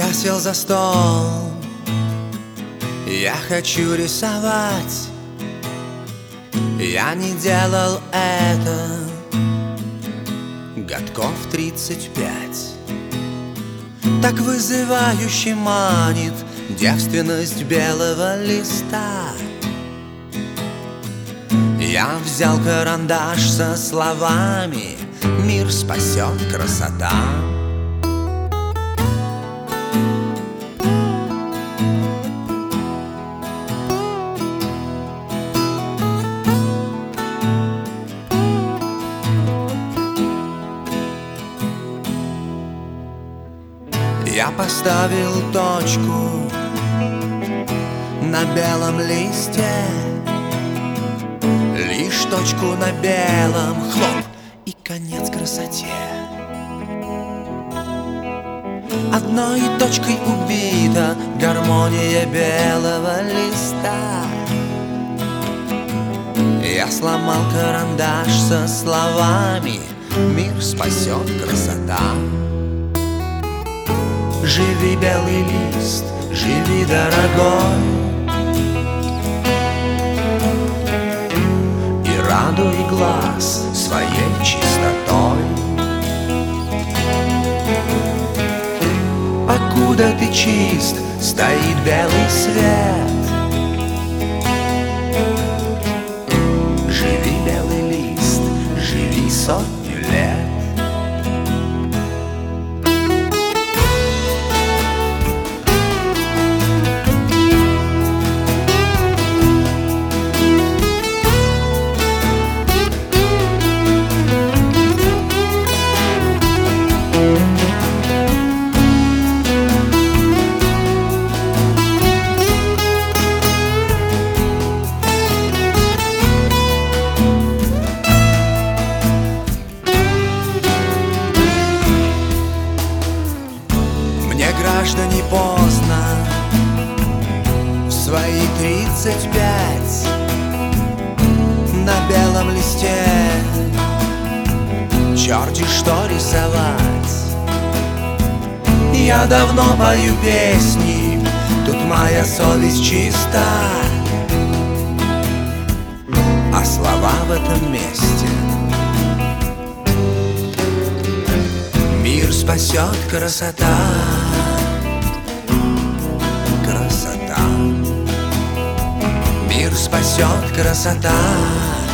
Я сел за стол, я хочу рисовать. Я не делал это годков 35. Так вызывающе манит девственность белого листа. Я взял карандаш со словами: мир спасет красота. Я поставил точку на белом листе, лишь точку на белом, хлоп, и конец красоте. Одной точкой убита гармония белого листа. Я сломал карандаш со словами: мир спасет красота. Живи, белый лист, живи, дорогой, и радуй глаз своей чистотой. Покуда ты чист, стоит белый свет. Живи, белый лист, живи сотню лет. Граждане, поздно в свои 35 на белом листе черти что рисовать. Я давно пою песни, тут моя совесть чиста, а слова в этом месте мир спасет красота. Красота, мир спасет красота.